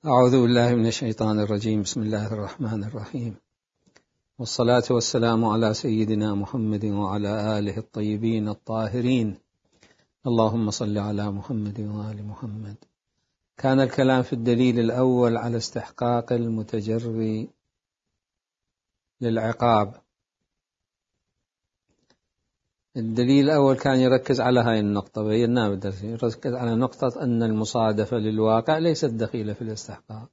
أعوذ بالله من الشيطان الرجيم. بسم الله الرحمن الرحيم، والصلاة والسلام على سيدنا محمد وعلى آله الطيبين الطاهرين. اللهم صل على محمد وآل محمد. كان الكلام في الدليل الأول على استحقاق المتجري للعقاب. الدليل الأول كان يركز على هاي النقطة، بيناها بالدرس، يركز على نقطة أن المصادفة للواقع ليست دخيلة في الاستحقاق.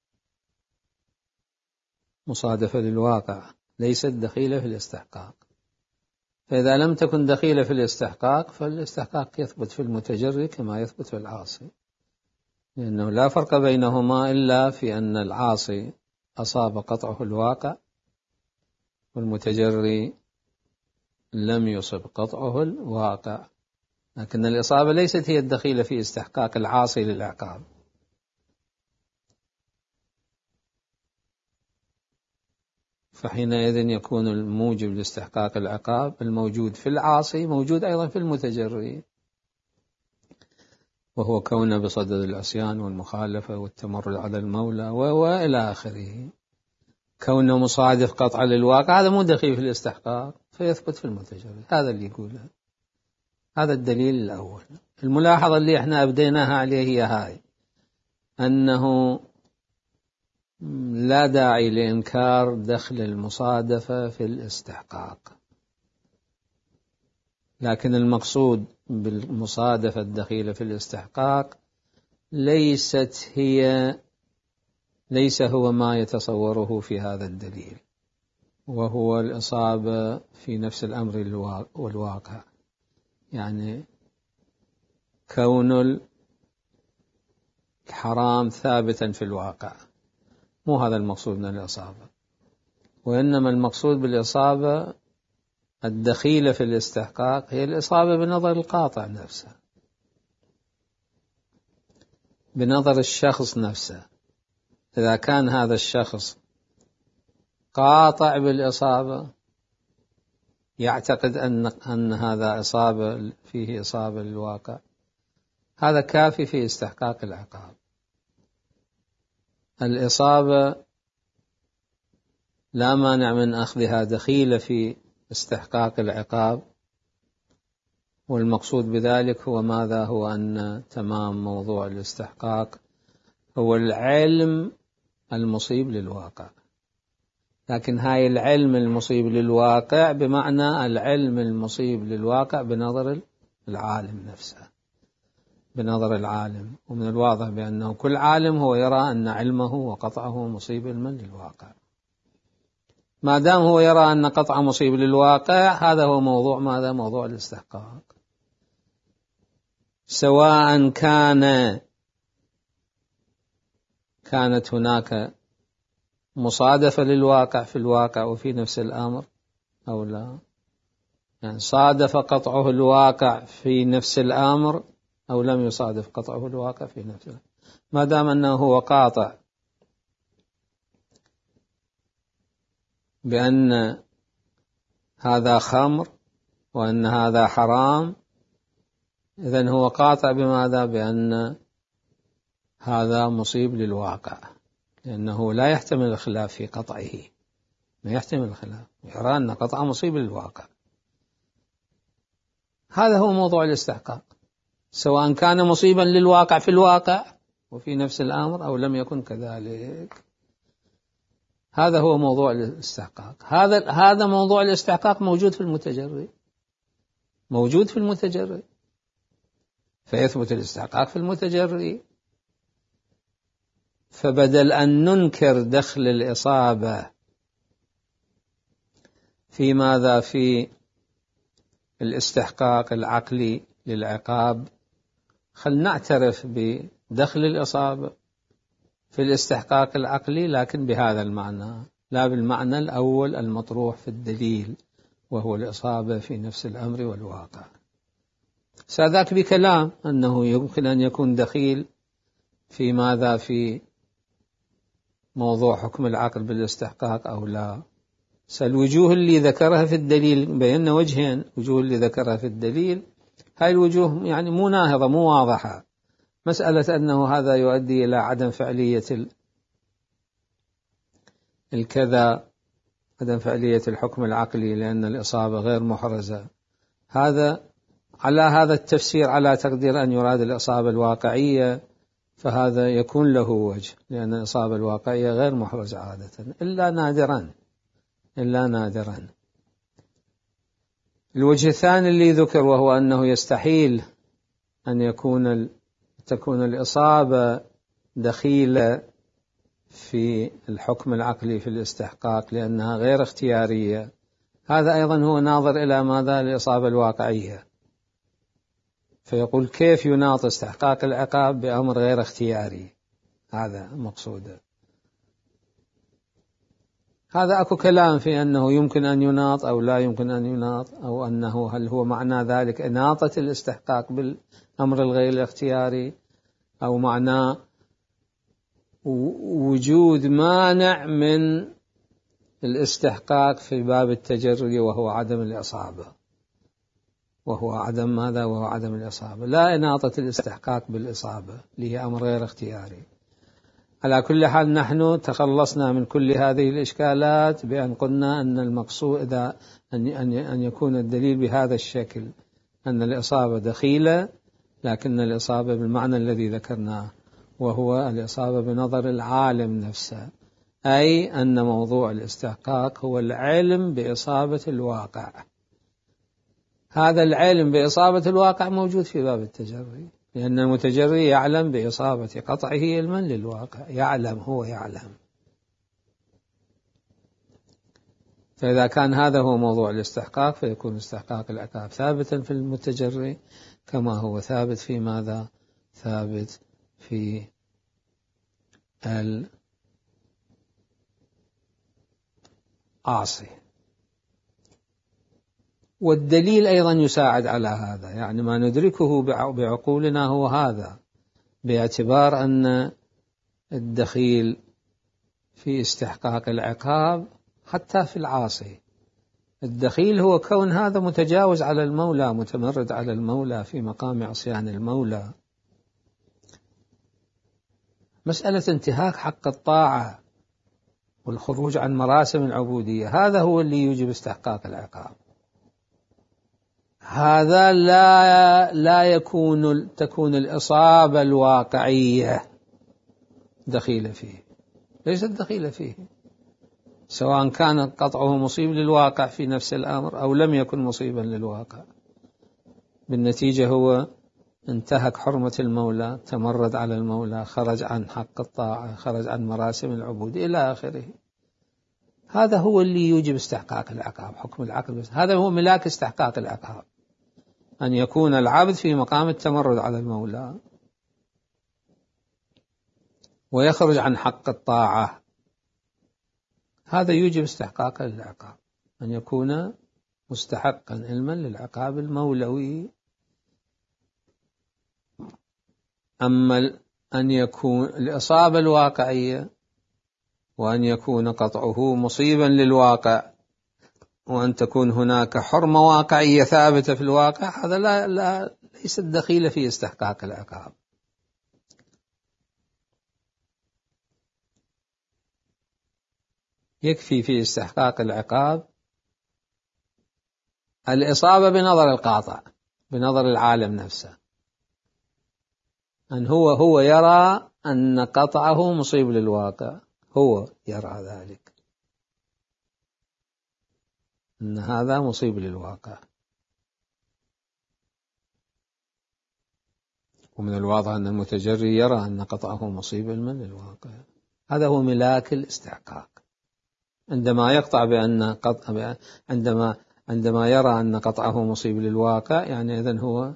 مصادفة للواقع ليست دخيلة في الاستحقاق، فإذا لم تكن دخيلة في الاستحقاق فالاستحقاق يثبت في المتجري كما يثبت في العاصي، لأنه لا فرق بينهما إلا في أن العاصي أصاب قطعه الواقع والمتجري لم يصب قطعه الواقع، لكن الإصابة ليست هي الدخيلة في استحقاق العاصي للعقاب. فحينئذ يكون الموجب لاستحقاق العقاب الموجود في العاصي موجود أيضا في المتجري، وهو كونه بصدد العصيان والمخالفة والتمرد على المولى وإلى آخره. كونه مصادف قطع للواقع هذا مو دخيل في الاستحقاق فيثبت في المتجري. هذا اللي يقوله، هذا الدليل الأول. الملاحظة اللي احنا أبديناها عليه هي هاي، أنه لا داعي لإنكار دخل المصادفة في الاستحقاق، لكن المقصود بالمصادفة الدخيلة في الاستحقاق ليس هو ما يتصوره في هذا الدليل، وهو الإصابة في نفس الأمر والواقع، يعني كون الحرام ثابتا في الواقع. مو هذا المقصود من الإصابة، وإنما المقصود بالإصابة الدخيلة في الاستحقاق هي الإصابة بنظر القاطع نفسه، بنظر الشخص نفسه. إذا كان هذا الشخص قاطع بالإصابة، يعتقد أن هذا إصابة فيه إصابة للواقع، هذا كافي في استحقاق العقاب. الإصابة لا مانع من أخذها دخيلة في استحقاق العقاب، والمقصود بذلك هو ماذا؟ هو أن تمام موضوع الاستحقاق هو العلم المصيب للواقع، لكن هاي العلم المصيب للواقع بمعنى العلم المصيب للواقع بنظر العالم نفسه، بنظر العالم. ومن الواضح بأنه كل عالم هو يرى أن علمه وقطعه مصيب للواقع. ما دام هو يرى أن قطعه مصيب للواقع، هذا هو موضوع ماذا؟ موضوع الاستحقاق. سواء كانت هناك مصادفة للواقع في الواقع وفي نفس الأمر أو لا، يعني صادف قطعه الواقع في نفس الأمر أو لم يصادف قطعه الواقع في نفس الأمر، ما دام أنه هو قاطع بأن هذا خمر وأن هذا حرام، إذن هو قاطع بماذا؟ بأن هذا مصيب للواقع، لأنه لا يحتمل الخلاف في قطعه، ما يحتمل الخلاف، يرى أن قطعه مصيب للواقع. هذا هو موضوع الاستحقاق، سواء كان مصيبا للواقع في الواقع وفي نفس الأمر أو لم يكن كذلك. هذا هو موضوع الاستحقاق. هذا موضوع الاستحقاق موجود في المتجري، موجود في المتجري، فيثبت الاستحقاق في المتجري. فبدل أن ننكر دخل الإصابة في ماذا؟ في الاستحقاق العقلي للعقاب، خل نعترف بدخل الإصابة في الاستحقاق العقلي، لكن بهذا المعنى، لا بالمعنى الأول المطروح في الدليل، وهو الإصابة في نفس الأمر والواقع. ساذاك بكلام أنه يمكن أن يكون دخيل في ماذا؟ في موضوع حكم العقل بالاستحقاق أو لا. الوجوه اللي ذكرها في الدليل، بينا وجهين، وجوه اللي ذكرها في الدليل هاي الوجوه يعني مو ناهضة، مو واضحة، مسألة أنه هذا يؤدي إلى عدم فعلية الكذا، عدم فعلية الحكم العقلي لأن الإصابة غير محرزة، هذا على هذا التفسير على تقدير أن يراد الإصابة الواقعية، فهذا يكون له وجه، لأن الإصابة الواقعية غير محرزة عادة إلا نادرا، إلا نادرا. الوجه الثاني اللي ذكر وهو أنه يستحيل أن تكون الإصابة دخيلة في الحكم العقلي في الاستحقاق لأنها غير اختيارية، هذا أيضا هو ناظر إلى ماذا؟ الإصابة الواقعية، فيقول كيف يناط استحقاق العقاب بأمر غير اختياري؟ هذا مقصوده. هذا أكو كلام في أنه يمكن أن يناط أو لا يمكن أن يناط، أو أنه هل هو معنى ذلك إناطة الاستحقاق بالأمر الغير الاختياري، أو معناه وجود مانع من الاستحقاق في باب التجري وهو عدم الإصابة، وهو عدم ماذا؟ وهو عدم الإصابة، لا إناطة الاستحقاق بالإصابة اللي هي أمر غير اختياري. على كل حال نحن تخلصنا من كل هذه الإشكالات بأن قلنا أن المقصود إذا أن يكون الدليل بهذا الشكل أن الإصابة دخيلة، لكن الإصابة بالمعنى الذي ذكرناه وهو الإصابة بنظر العالم نفسه، أي أن موضوع الاستحقاق هو العلم بإصابة الواقع. هذا العلم بإصابة الواقع موجود في باب التجري، لأن المتجري يعلم بإصابة قطعه علما للواقع، يعلم، هو يعلم. فإذا كان هذا هو موضوع الاستحقاق فيكون استحقاق العقاب ثابتا في المتجري كما هو ثابت في ماذا؟ ثابت في العاصي. والدليل أيضا يساعد على هذا، يعني ما ندركه بعقولنا هو هذا، باعتبار أن الدخيل في استحقاق العقاب حتى في العاصي، الدخيل هو كون هذا متجاوز على المولى، متمرد على المولى في مقام عصيان المولى. مسألة انتهاك حق الطاعة والخروج عن مراسم العبودية، هذا هو اللي يوجب استحقاق العقاب. هذا لا تكون الإصابة الواقعية دخيلة فيه، ليست دخيلة فيه، سواء كان قطعه مصيب للواقع في نفس الأمر أو لم يكن مصيبا للواقع. بالنتيجة هو انتهك حرمة المولى، تمرد على المولى، خرج عن حق الطاعة، خرج عن مراسم العبود إلى آخره. هذا هو اللي يوجب استحقاق العقاب، حكم العقل، هذا هو ملاك استحقاق العقاب، أن يكون العبد في مقام التمرد على المولى ويخرج عن حق الطاعة، هذا يوجب استحقاق العقاب، أن يكون مستحقا علما للعقاب المولوي. أما أن يكون الإصابة الواقعية وأن يكون قطعه مصيبا للواقع وأن تكون هناك حرمة واقعية ثابتة في الواقع، هذا ليس دخيل في استحقاق العقاب. يكفي في استحقاق العقاب الإصابة بنظر القاطع، بنظر العالم نفسه، أن هو يرى أن قطعه مصيب للواقع، هو يرى ذلك أن هذا مصيب للواقع. ومن الواضح أن المتجري يرى أن قطعه مصيب للواقع، هذا هو ملاك الاستحقاق. عندما يقطع عندما يرى أن قطعه مصيب للواقع، يعني إذن هو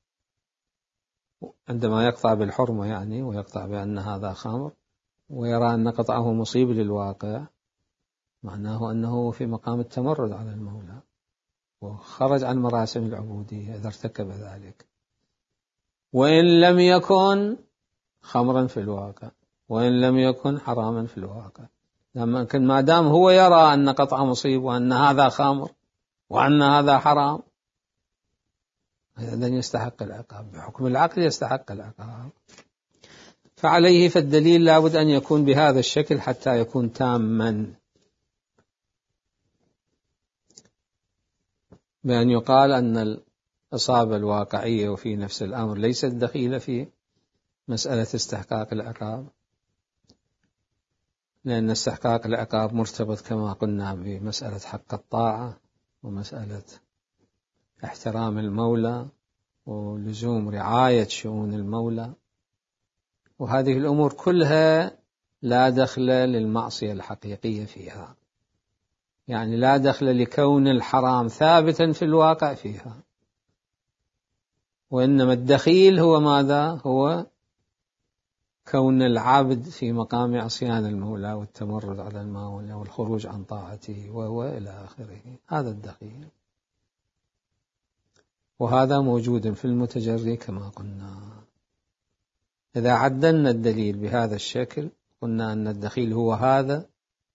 عندما يقطع بالحرمة يعني، ويقطع بأن هذا خمر ويرى أن قطعه مصيب للواقع، معناه أنه في مقام التمرد على المولى وخرج عن مراسم العبودية إذا ارتكب ذلك، وإن لم يكن خمرا في الواقع، وإن لم يكن حراما في الواقع، لكن ما دام هو يرى أن قطع مصيب وأن هذا خمر وأن هذا حرام، إذا يستحق العقاب بحكم العقل، يستحق العقاب. فعليه فالدليل لابد أن يكون بهذا الشكل حتى يكون تاما، بأن يقال أن الإصابة الواقعية وفي نفس الأمر ليست دخيلة في مسألة استحقاق العقاب، لأن استحقاق العقاب مرتبط كما قلنا بمسألة حق الطاعة ومسألة احترام المولى ولزوم رعاية شؤون المولى، وهذه الأمور كلها لا دخل للمعصية الحقيقية فيها، يعني لا دخل لكون الحرام ثابتا في الواقع فيها، وإنما الدخيل هو ماذا؟ هو كون العبد في مقام عصيان المولى والتمرد على المولى والخروج عن طاعته وإلى آخره، هذا الدخيل، وهذا موجود في المتجري كما قلنا. إذا عدلنا الدليل بهذا الشكل قلنا أن الدخيل هو هذا،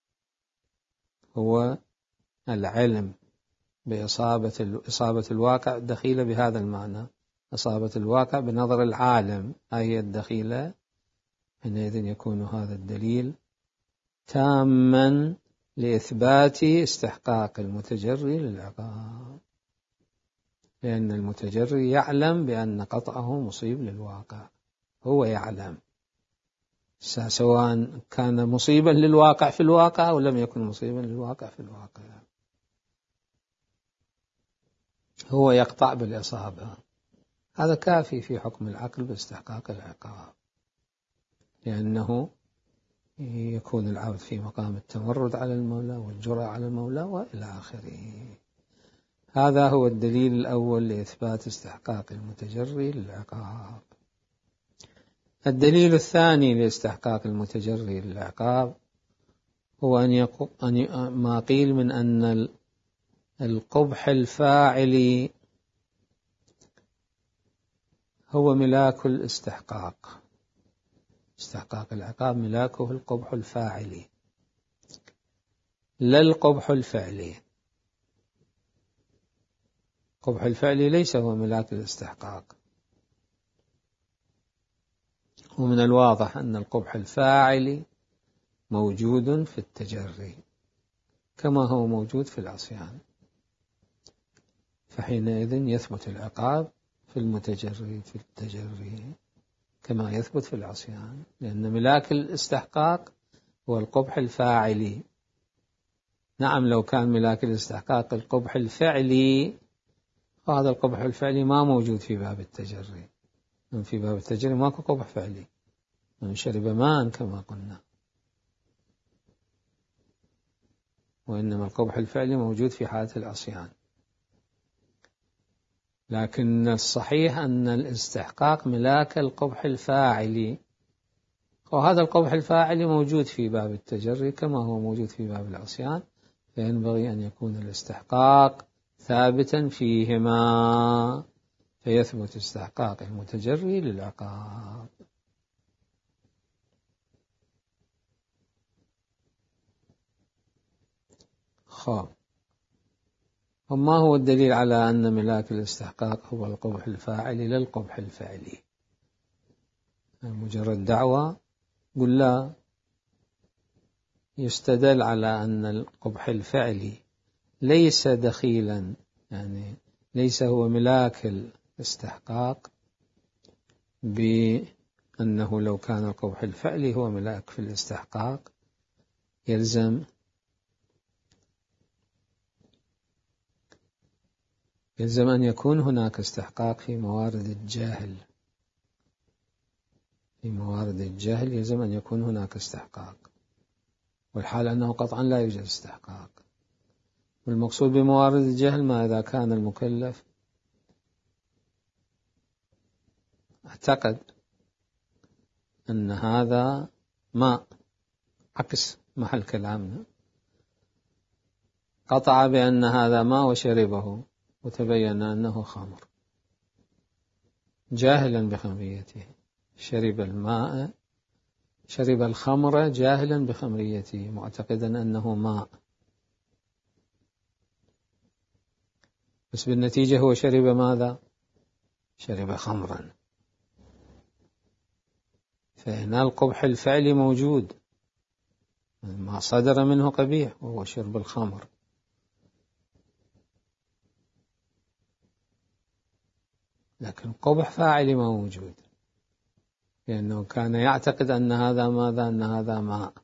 هو العلم بإصابة الواقع دخيلة بهذا المعنى، إصابة الواقع بنظر العالم هي الدخيلة، حينئذ يكون هذا الدليل تاما لإثبات استحقاق المتجري للعقاب، لأن المتجري يعلم بأن قطعه مصيب للواقع، هو يعلم سواء كان مصيبا للواقع في الواقع أو لم يكن مصيبا للواقع في الواقع، هو يقطع بالإصابة. هذا كافي في حكم العقل باستحقاق العقاب، لأنه يكون العبد في مقام التمرد على المولى والجرأة على المولى وإلى آخره. هذا هو الدليل الأول لإثبات استحقاق المتجري للعقاب. الدليل الثاني لاستحقاق المتجري للعقاب هو ما قيل من أن القبح الفاعلي هو ملاك الاستحقاق، استحقاق العقاب ملاكه القبح الفاعلي لا القبح الفعلي. القبح الفعلي ليس هو ملاك الاستحقاق، ومن الواضح أن القبح الفاعلي موجود في التجري كما هو موجود في العصيان، فحينئذ يثبت العقاب في المتجري في التجري كما يثبت في العصيان، لأن ملاك الاستحقاق هو القبح الفاعلي. نعم لو كان ملاك الاستحقاق القبح الفعلي، هذا القبح الفعلي ما موجود في باب التجري، في باب التجري ماكو قبح فعلي، من شرب ماء كما قلنا، وإنما القبح الفعلي موجود في حالة العصيان. لكن الصحيح أن الاستحقاق ملاك القبح الفاعلي، وهذا القبح الفاعلي موجود في باب التجري كما هو موجود في باب العصيان، فينبغي أن يكون الاستحقاق ثابتا فيهما فيثبت استحقاق المتجري للعقاب. وما هو الدليل على أن ملاك الاستحقاق هو القبح الفاعلي لا القبح الفعلي؟ مجرد دعوة؟ قل لا، يستدل على أن القبح الفعلي ليس دخيلا، يعني ليس هو ملاك الاستحقاق، بأنه لو كان القبح الفعلي هو ملاك في الاستحقاق يلزم أن يكون هناك استحقاق في موارد الجهل، في موارد الجهل يلزم أن يكون هناك استحقاق، والحال أنه قطعا لا يوجد استحقاق. والمقصود بموارد الجهل ما إذا كان المكلف اعتقد أن هذا ماء، عكس محل كلامنا، قطع بأن هذا ماء وشربه وتبين أنه خمر، جاهلا بخمريته، شرب الماء، شرب الخمر جاهلا بخمريته معتقدا أنه ماء، بس بالنتيجة هو شرب ماذا؟ شرب خمرا، فهنا القبح الفعلي موجود، ما صدر منه قبيح وهو شرب الخمر. لكن قبح فاعلي ما موجود، لأنه كان يعتقد أن هذا ماذا؟ أن هذا ماء.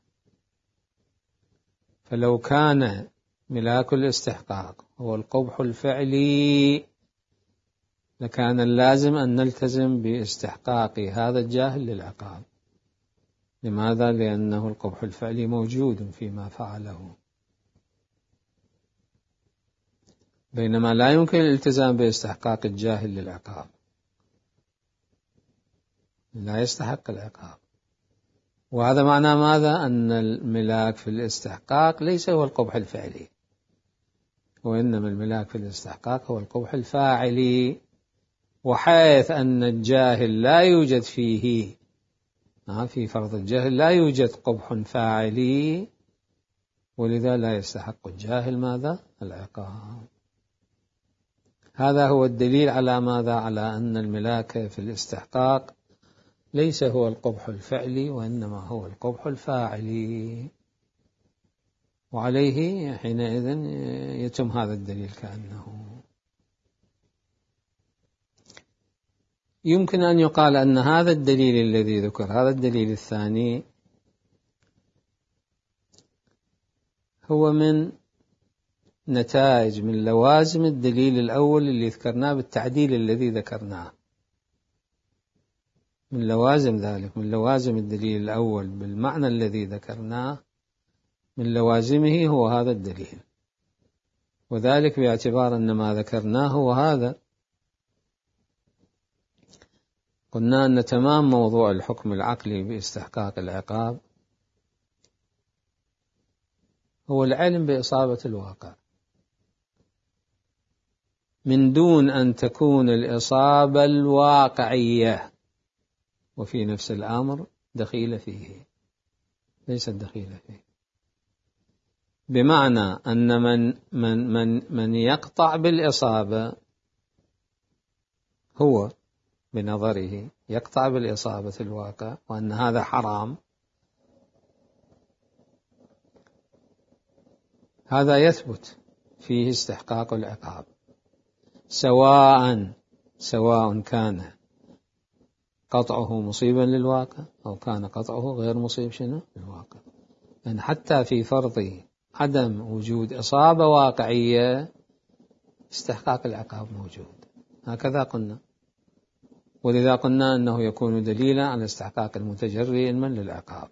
فلو كان ملاك الاستحقاق هو القبح الفعلي لكان اللازم أن نلتزم باستحقاق هذا الجاهل للعقاب. لماذا؟ لأنه القبح الفعلي موجود فيما فعله، بينما لا يمكن الالتزام باستحقاق الجاهل للعقاب، لا يستحق العقاب. وهذا معنى ماذا؟ أن الملاك في الاستحقاق ليس هو القبح الفعلي، وإنما الملاك في الاستحقاق هو القبح الفاعلي. وحيث أن الجاهل لا يوجد فيه، في فرض الجهل لا يوجد قبح فاعلي، ولذا لا يستحق الجاهل ماذا؟ العقاب. هذا هو الدليل على ماذا؟ على أن الملاك في الاستحقاق ليس هو القبح الفعلي، وإنما هو القبح الفاعلي. وعليه حينئذ يتم هذا الدليل كأنه يمكن أن يقال أن هذا الدليل الذي ذكر، هذا الدليل الثاني، هو من نتائج، من لوازم الدليل الأول اللي ذكرناه بالتعديل الذي ذكرناه. من لوازم ذلك، من لوازم الدليل الأول بالمعنى الذي ذكرناه، من لوازمه هو هذا الدليل، وذلك باعتبار أن ما ذكرناه هو هذا. قلنا أن تمام موضوع الحكم العقلي باستحقاق العقاب هو العلم بإصابة الواقع، من دون أن تكون الإصابة الواقعية وفي نفس الأمر دخيلة فيه، ليست دخيلة فيه. بمعنى أن من يقطع بالإصابة هو بنظره يقطع بالإصابة الواقع، وأن هذا حرام، هذا يثبت فيه استحقاق العقاب، سواء كان قطعه مصيبا للواقع أو كان قطعه غير مصيب للواقع. يعني حتى في فرض عدم وجود إصابة واقعية استحقاق العقاب موجود، هكذا قلنا. ولذا قلنا أنه يكون دليلا على استحقاق المتجري علما للعقاب.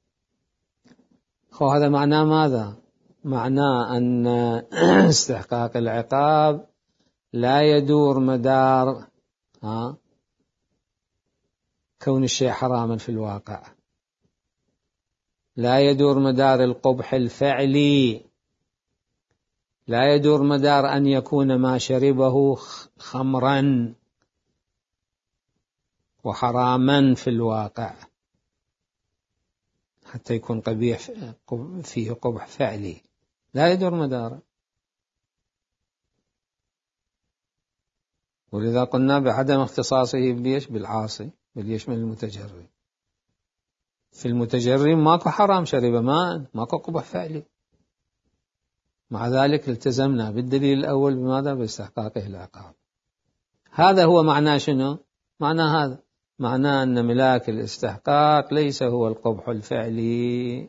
هذا معناه ماذا؟ معناه أن استحقاق العقاب لا يدور مدار كون الشيء حراما في الواقع، لا يدور مدار القبح الفعلي، لا يدور مدار أن يكون ما شربه خمرا وحراما في الواقع حتى يكون قبيح فيه قبح فعلي، لا يدور مداره. ولذا قلنا بعدم اختصاصه بالعاصي، بل يشمل المتجري. في المتجري ماكو حرام شرب ماء، ماكو قبح فعلي، مع ذلك التزمنا بالدليل الأول بماذا؟ باستحقاقه العقاب. هذا هو معناه شنو؟ معناه هذا، معناه أن ملاك الاستحقاق ليس هو القبح الفعلي،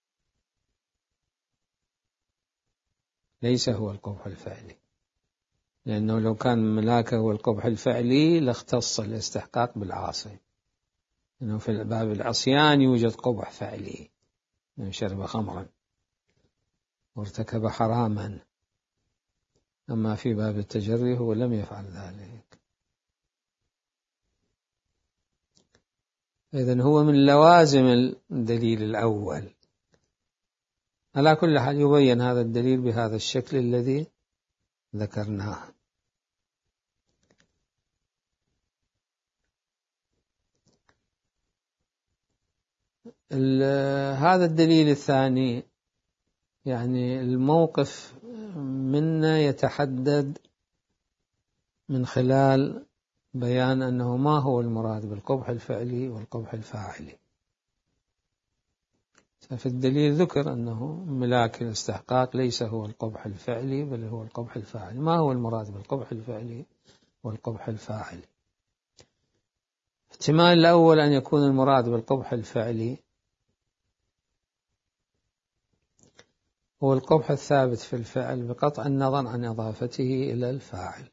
ليس هو القبح الفعلي، لأنه لو كان ملاكه هو القبح الفعلي لاختص الاستحقاق بالعاصي، لأنه في باب العصيان يوجد قبح فعلي، من شرب خمرا وارتكب حراما، أما في باب التجري هو لم يفعل ذلك. إذن هو من لوازم الدليل الأول. على كل حال يبين هذا الدليل بهذا الشكل الذي ذكرناه. هذا الدليل الثاني، يعني الموقف منا يتحدد من خلال بيان أنه ما هو المراد بالقبح الفعلي والقبح الفاعلي. ففي الدليل ذكر أنه ملاك الاستحقاق ليس هو القبح الفعلي بل هو القبح الفاعلي. ما هو المراد بالقبح الفعلي والقبح الفاعلي؟ احتمال الأول أن يكون المراد بالقبح الفعلي هو القبح الثابت في الفعل بقطع النظر عن إضافته إلى الفاعل.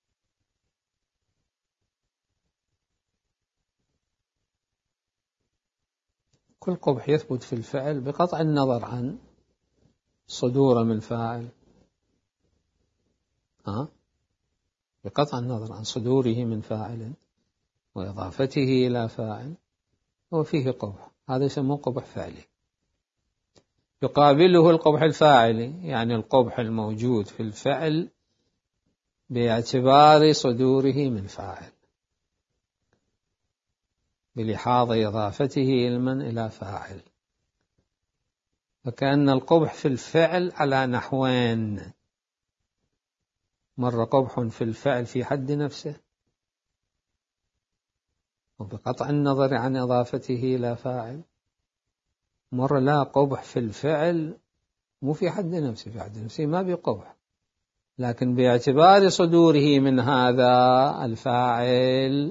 كل قبح يثبت في الفعل بقطع النظر عن صدوره من فاعل، بقطع النظر عن صدوره من فاعل وإضافته إلى فاعل هو فيه قبح، هذا يسموه قبح فعلي. يقابله القبح الفاعلي، يعني القبح الموجود في الفعل باعتبار صدوره من فاعل بلحاظ إضافته إلى فاعل. فكأن القبح في الفعل على نحوين: مرة قبح في الفعل في حد نفسه وبقطع النظر عن إضافته إلى فاعل، مرة لا قبح في الفعل مو في حد نفسه، في حد نفسه ما بقبح، لكن باعتبار صدوره من هذا الفاعل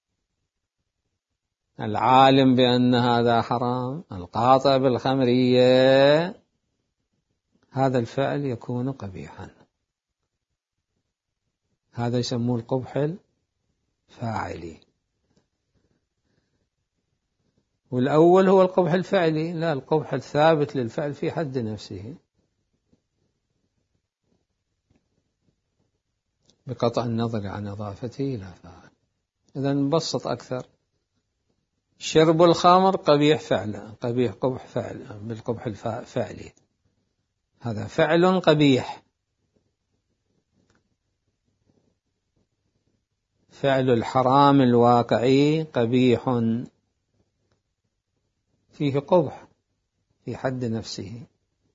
العالم بأن هذا حرام القاطع بالخمرية، هذا الفعل يكون قبيحا. هذا يسموه القبح الفاعلي. والأول هو القبح الفعلي، لا القبح الثابت للفعل في حد نفسه بقطع النظر عن إضافته إلى فاعل. إذا نبسط أكثر: شرب الخمر قبيح فعلا، قبيح قبح فعل بالقبح الفعلي، هذا فعل قبيح. فعل الحرام الواقعي قبيح فيه قبح في حد نفسه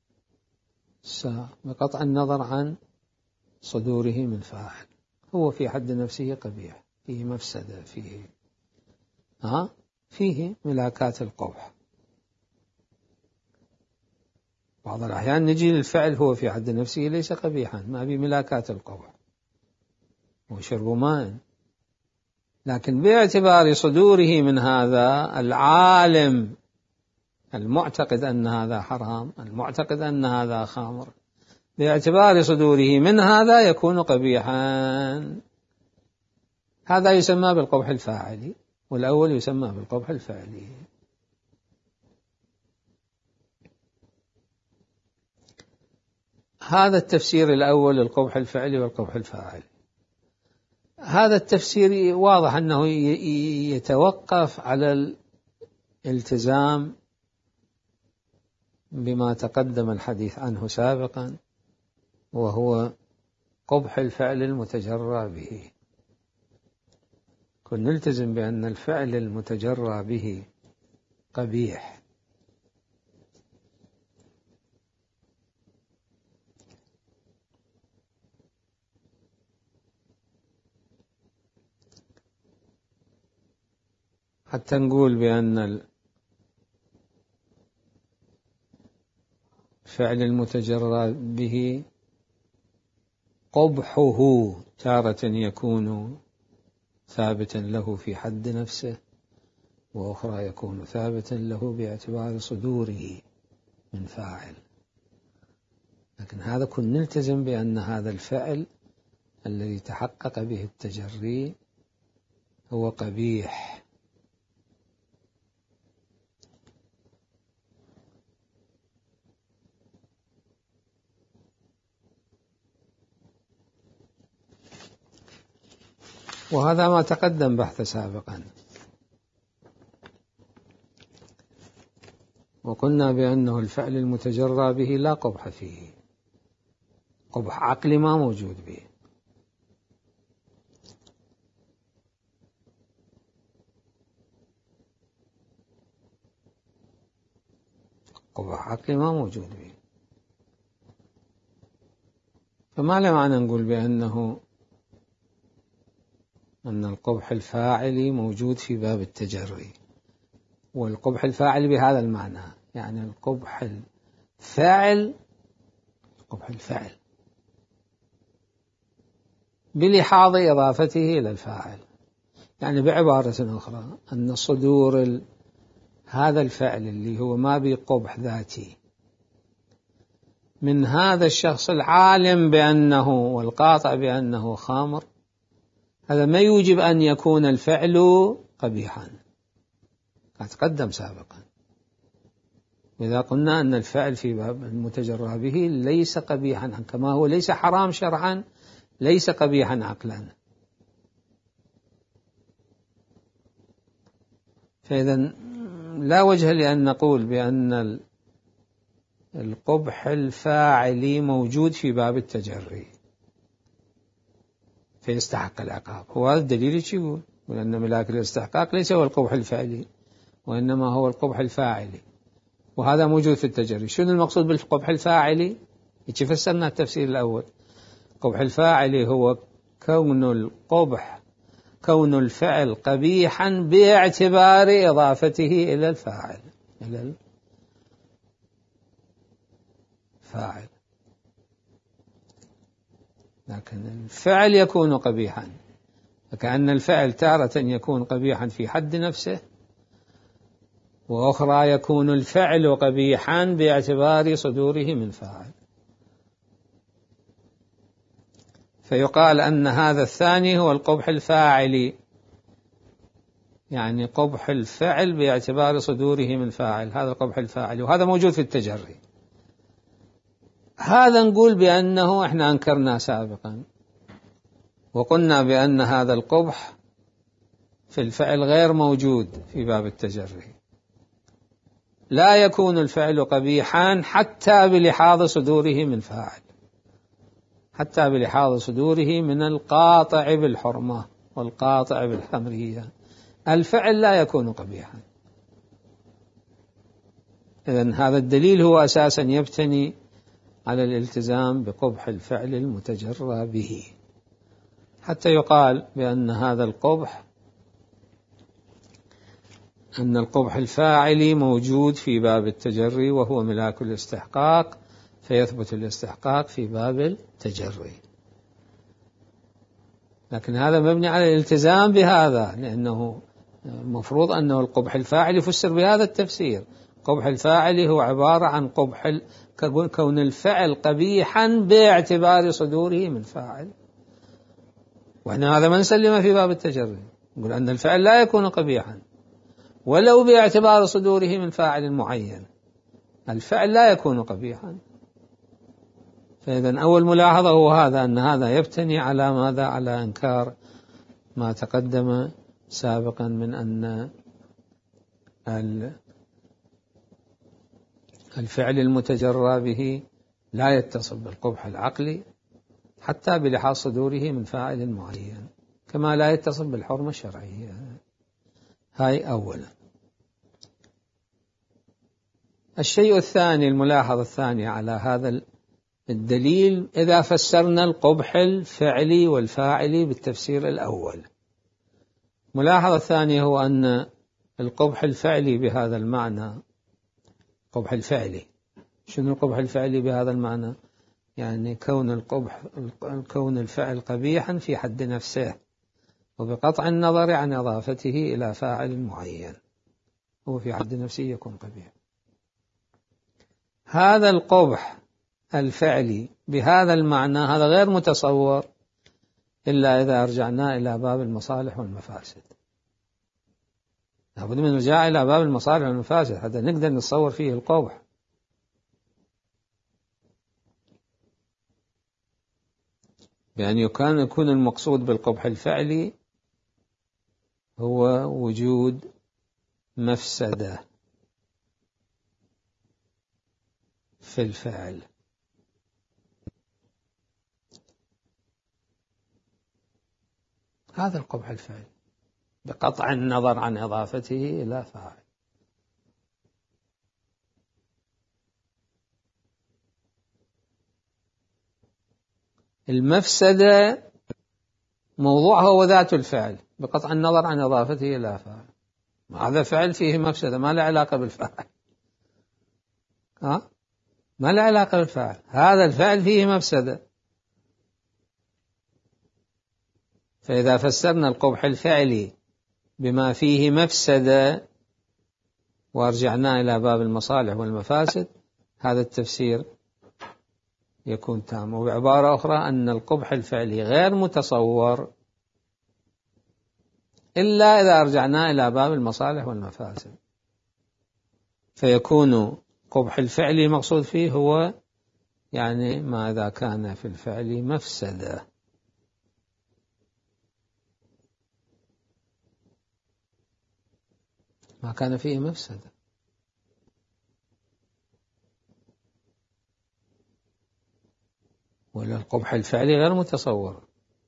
بقطع النظر عن صدوره من فاعل، هو في حد نفسه قبيح، فيه مفسدة، فيه ملاكات القبح. بعض الأحيان نجي للفعل هو في حد نفسه ليس قبيحا، ما بملاكات القبح، وشرب ماء، لكن باعتبار صدوره من هذا العالم المعتقد أن هذا حرام، المعتقد أن هذا خمر، باعتبار صدوره من هذا يكون قبيحا. هذا يسمى بالقبح الفاعلي، والأول يسمى بالقبح الفعلي. هذا التفسير الأول للقبح الفعلي والقبح الفاعلي. هذا التفسير واضح أنه يتوقف على الالتزام بما تقدم الحديث عنه سابقا، وهو قبح الفعل المتجرى به. كن نلتزم بأن الفعل المتجرى به قبيح، حتى نقول بأن الفعل المتجرى به قبحه تارة يكون ثابتا له في حد نفسه، وأخرى يكون ثابتا له باعتبار صدوره من فاعل. لكن هذا كن نلتزم بأن هذا الفعل الذي تحقق به التجري هو قبيح. وهذا ما تقدم بحث سابقا، وقلنا بأنه الفعل المتجرى به لا قبح فيه، قبح عقلي ما موجود به، قبح عقلي ما موجود به. فما له معنى نقول بأنه أن القبح الفاعلي موجود في باب التجري، والقبح الفاعلي بهذا المعنى، يعني القبح الفاعل، قبح الفعل بلحاظ إضافته إلى الفاعل. يعني بعبارة أخرى أن صدور هذا الفعل اللي هو ما بقبح ذاتي من هذا الشخص العالم بأنه والقاطع بأنه خامر، هذا ما يوجب أن يكون الفعل قبيحا، تقدم سابقا. إذا قلنا أن الفعل في باب المتجرى به ليس قبيحا، كما هو ليس حرام شرعا ليس قبيحا عقلا. فإذا لا وجه لأن نقول بأن القبح الفاعلي موجود في باب التجري فيستحق العقاب. هو هذا الدليل يقول أن ملاك الاستحقاق ليس هو القبح الفعلي وإنما هو القبح الفاعلي، وهذا موجود في التجري. شنو المقصود بالقبح الفاعلي؟ فسرنا التفسير الأول. القبح الفاعلي هو كون الفعل قبيحا باعتبار إضافته إلى الفاعل، إلى الفاعل. لكن الفعل يكون قبيحا، فكأن الفعل تارة يكون قبيحا في حد نفسه، وأخرى يكون الفعل قبيحا باعتبار صدوره من فاعل. فيقال أن هذا الثاني هو القبح الفاعلي، يعني قبح الفعل باعتبار صدوره من فاعل، هذا القبح الفاعلي، وهذا موجود في التجري. هذا نقول بأنه احنا أنكرنا سابقا وقلنا بأن هذا القبح في الفعل غير موجود في باب التجري. لا يكون الفعل قبيحا حتى بلحاظ صدوره من فاعل، حتى بلحاظ صدوره من القاطع بالحرمة والقاطع بالحمرية، الفعل لا يكون قبيحا. إذن هذا الدليل هو أساسا يبتني على الالتزام بقبح الفعل المتجرى به، حتى يقال بأن هذا القبح، أن القبح الفاعلي موجود في باب التجري وهو ملاك الاستحقاق، فيثبت الاستحقاق في باب التجري. لكن هذا مبني على الالتزام بهذا، لأنه مفروض أنه القبح الفاعلي يفسر بهذا التفسير. قبح الفاعلي هو عبارة عن قبح كون الفعل قبيحا باعتبار صدوره من فاعل، وإحنا هذا ما نسلم في باب التجري، نقول أن الفعل لا يكون قبيحا ولو باعتبار صدوره من فاعل معين، الفعل لا يكون قبيحا. فإذا أول ملاحظة هو هذا، أن هذا يبتني على ماذا؟ على إنكار ما تقدم سابقا من أن الفعل المتجرى به لا يتصل بالقبح العقلي حتى بلحاظ صدوره من فاعل معين، كما لا يتصل بالحرمة الشرعية. هاي أولا. الشيء الثاني، الملاحظة الثانية على هذا الدليل، إذا فسرنا القبح الفعلي والفاعلي بالتفسير الأول، ملاحظة الثانية هو أن القبح الفعلي بهذا المعنى، القبح الفعلي، شنو القبح الفعلي بهذا المعنى؟ يعني كون الفعل قبيحا في حد نفسه وبقطع النظر عن إضافته إلى فاعل معين، هو في حد نفسه يكون قبيح. هذا القبح الفعلي بهذا المعنى هذا غير متصور إلا إذا رجعنا إلى باب المصالح والمفاسد. لابد من الرجاع إلى باب المصالح والمفاسد حتى نقدر نتصور فيه القبح. يعني يكون المقصود بالقبح الفعلي هو وجود مفسدة في الفعل، هذا القبح الفعلي بقطع النظر عن إضافته إلى فاعل. المفسدة موضوعه هو ذات الفعل بقطع النظر عن إضافته إلى فاعل. هذا فعل فيه مفسدة ما له علاقة بالفاعل، ما له علاقة بالفاعل، هذا الفعل فيه مفسدة. فإذا فسرنا القبح الفعلي بما فيه مفسدة وارجعنا إلى باب المصالح والمفاسد، هذا التفسير يكون تام. وبعبارة أخرى أن القبح الفعلي غير متصور إلا إذا رجعنا إلى باب المصالح والمفاسد، فيكون قبح الفعلي مقصود فيه هو يعني ما إذا كان في الفعل مفسدة. ما كان فيه مفسدة. ولا القبح الفعلي غير متصور.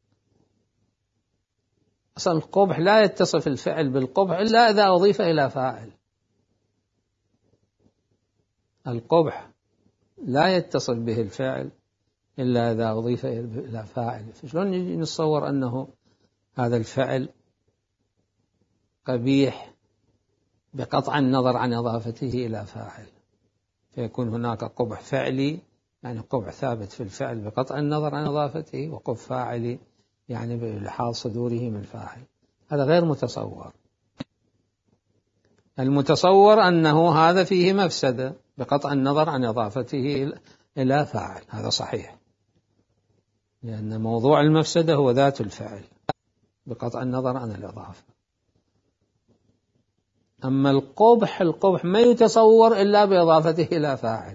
أصلا القبح لا يتصف الفعل بالقبح إلا إذا أضيف إلى فاعل. القبح لا يتصف به الفعل إلا إذا أضيف إلى فاعل. فشلون نجي نتصور أنه هذا الفعل قبيح بقطع النظر عن إضافته إلى فاعل، فيكون هناك قبح فعلي يعني قبح ثابت في الفعل بقطع النظر عن إضافته، وقبح فاعلي يعني بلحاظ صدوره من فاعل. هذا غير متصور. المتصور أنه هذا فيه مفسدة بقطع النظر عن إضافته إلى فاعل، هذا صحيح، لأن موضوع المفسدة هو ذات الفعل بقطع النظر عن الإضافة. أما القبح ما يتصور إلا بإضافته إلى فاعل.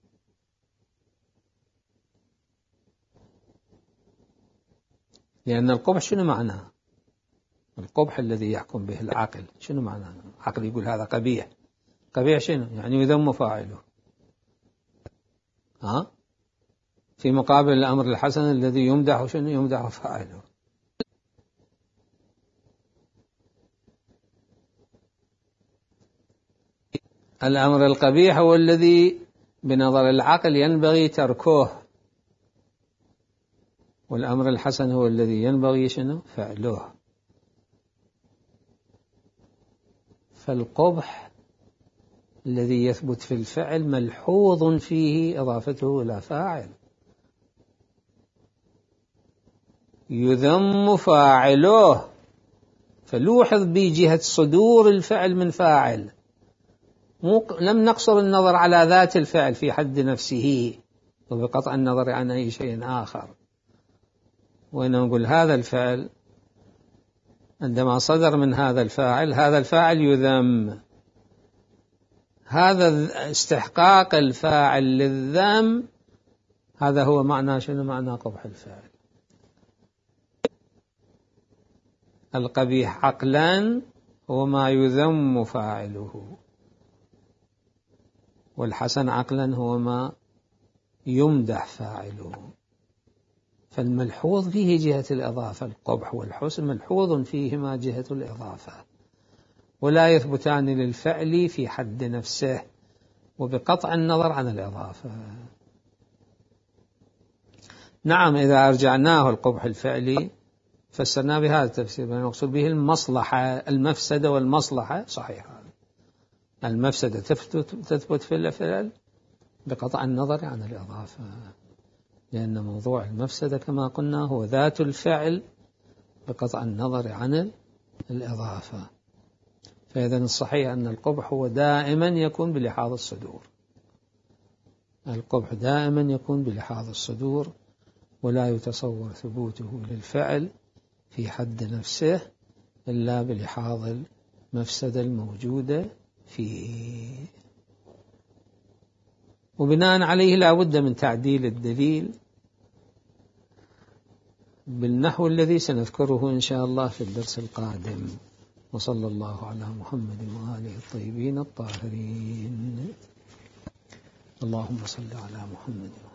لأن القبح شنو معناه؟ القبح الذي يحكم به العقل شنو معناه؟ العقل يقول هذا قبيح. قبيح شنو؟ يعني يذم فاعله. في مقابل الأمر الحسن الذي يمدح شنو؟ يمدح فاعله. الأمر القبيح هو الذي بنظر العقل ينبغي تركه، والأمر الحسن هو الذي ينبغي شنو؟ فعله. فالقبح الذي يثبت في الفعل ملحوظ فيه إضافته إلى فاعل، يذم فاعله، فلوحظ بجهة صدور الفعل من فاعل. لم نقصر النظر على ذات الفعل في حد نفسه وبقطع النظر عن أي شيء آخر، وإنما نقول هذا الفعل عندما صدر من هذا الفاعل يذم. هذا استحقاق الفاعل للذم، هذا هو معنى شنو؟ معنى قبح الفعل. القبيح عقلا هو ما يذم فاعله، والحسن عقلا هو ما يمدح فاعله. فالملحوظ فيه جهة الإضافة، القبح والحسن ملحوظ فيهما جهة الإضافة، ولا يثبتان للفعل في حد نفسه وبقطع النظر عن الإضافة. نعم، إذا أرجعناه القبح الفعلي فسرنا بهذا التفسير، نقصد به المصلحة، المفسدة والمصلحة. صحيح، المفسدة تثبت في الفعل بقطع النظر عن الإضافة، لأن موضوع المفسدة كما قلنا هو ذات الفعل بقطع النظر عن الإضافة. فإذا الصحيح أن القبح هو دائما يكون بلحاظ الصدور. القبح دائما يكون بلحاظ الصدور، ولا يتصور ثبوته للفعل في حد نفسه إلا بلحاظ المفسدة الموجودة فيه. وبناء عليه لا بد من تعديل الدليل بالنحو الذي سنذكره إن شاء الله في الدرس القادم. وصلى الله على محمد وآله الطيبين الطاهرين. اللهم صل على محمد.